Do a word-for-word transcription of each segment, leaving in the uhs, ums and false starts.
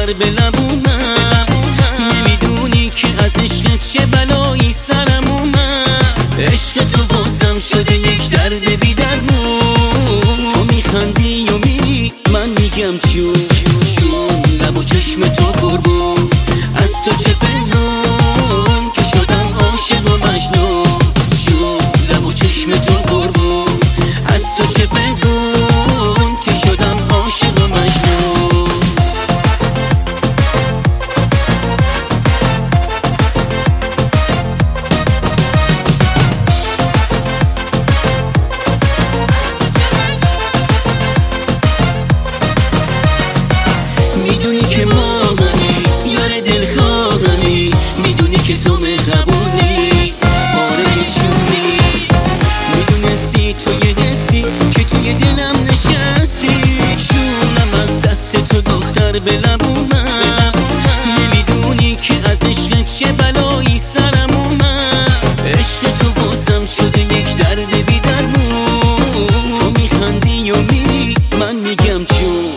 دختر به لبونم. نمیدونی که از عشقت چه بلایی سرم اومد. عشق تو بازم شده یک درد بی درمون. تو میخندی و میری من میگم چون چون لب و چشم تو قربون. از تو چه پنهان که شدم عاشق و مجنون. چون لب و چشم تو قربون. از تو چه پنهان که شدم عاشق و مجنون. میدونی که ما همی یار دلخواهمی. میدونی که تو مهربونی آره جونی. میدونستی توی دستی که توی دلم نشستی. جونم از دست تو دختر به لبونم. نمیدونی که از عشقت چه بلایی سرم اومد. عشق تو بازم شده یک درد بی درمون. تو میخندی و میری من میگم چون.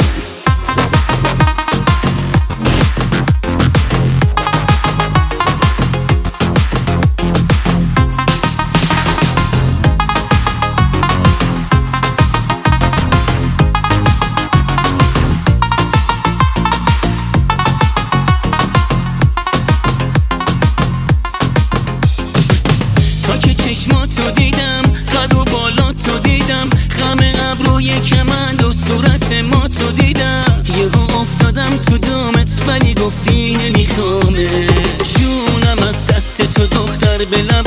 چشماتو دیدم قد و بالاتو دیدم. خم ابروی کمند و صورت ما تو دیدم. یهو افتادم تو دامت ولی گفتی نمیخوامه. جونم از دست تو دختر بلم